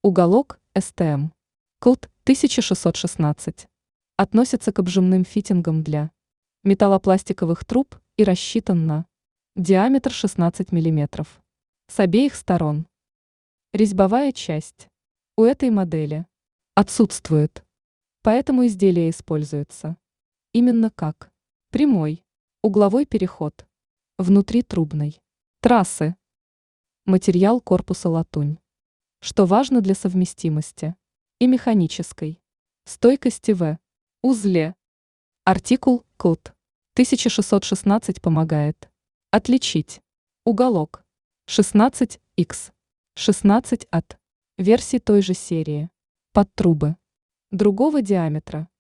Уголок СТМ. Код 1616. Относится к обжимным фитингам для металлопластиковых труб и рассчитан на диаметр 16 мм. С обеих сторон. Резьбовая часть у этой модели отсутствует, поэтому изделие используется именно как прямой угловой переход внутри трубной трассы. Материал корпуса латунь, что важно для совместимости и механической стойкости в узле. Артикул код 1616 помогает отличить уголок 16Х 16 от версий той же серии под трубы другого диаметра.